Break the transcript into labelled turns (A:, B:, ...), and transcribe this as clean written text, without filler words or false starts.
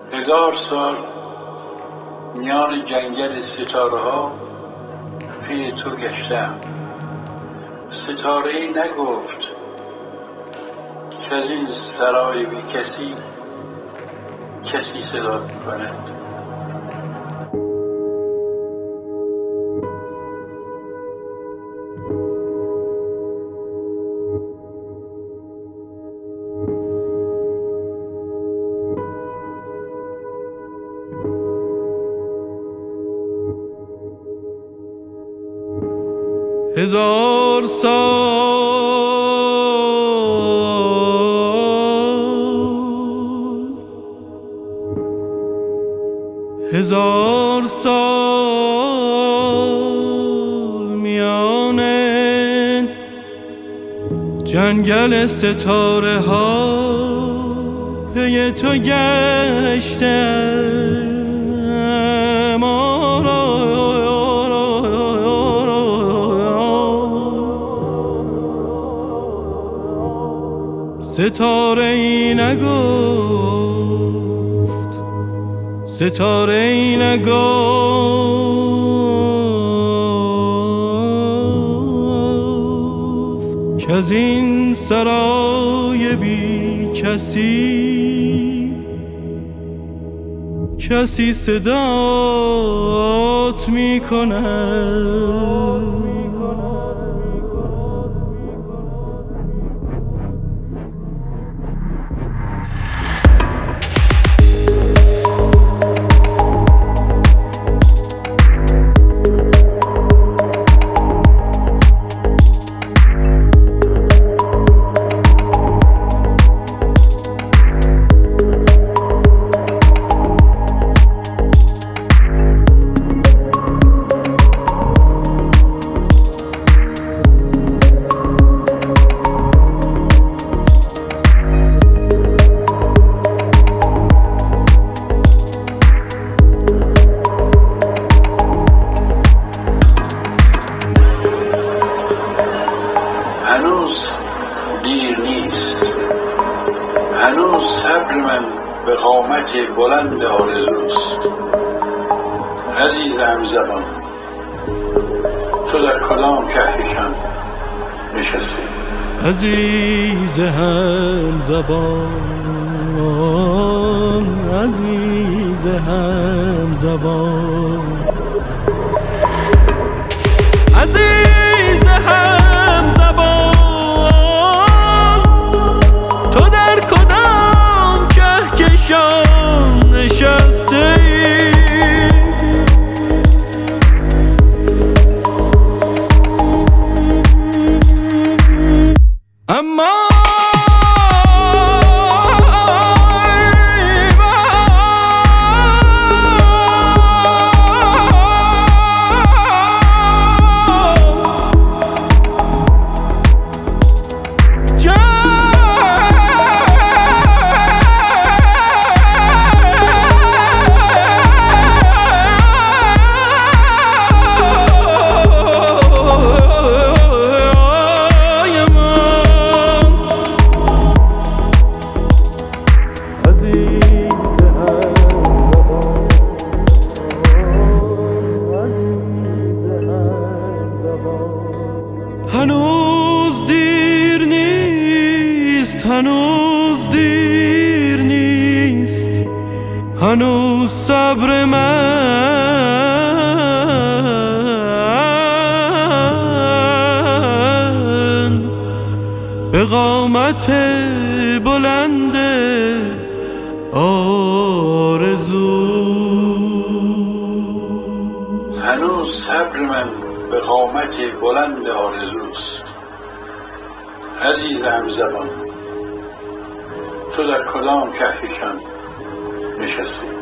A: 1000 سال میان جنگل ستاره ها پی تو گشتم. ستاره ای نگفت که از این سرای بی کسی صدا کند.
B: هزار سال میان جنگل ستاره ها پی تو گشتم. ستاره ای نگفت که از این سرای بی کسی صدات میکند.
A: هنوز دیر نیست. هنوز صبر من به قامت بلند آرزوست. عزیزم زبان، تو در کدام کهکشان نشستی؟
B: عزیز هم زبان، عزیز هم زبان، عزیز هم زبان، تو در کدام کهکشان نشستی؟ اما هنوز دیر نیست، هنوز دیر نیست، هنوز صبر من به قامت بلند آرزو.
A: هنوز صبر من به قامت بلند آرزوست. عزیزم زبان، تو در کدام کهکشان نشستی؟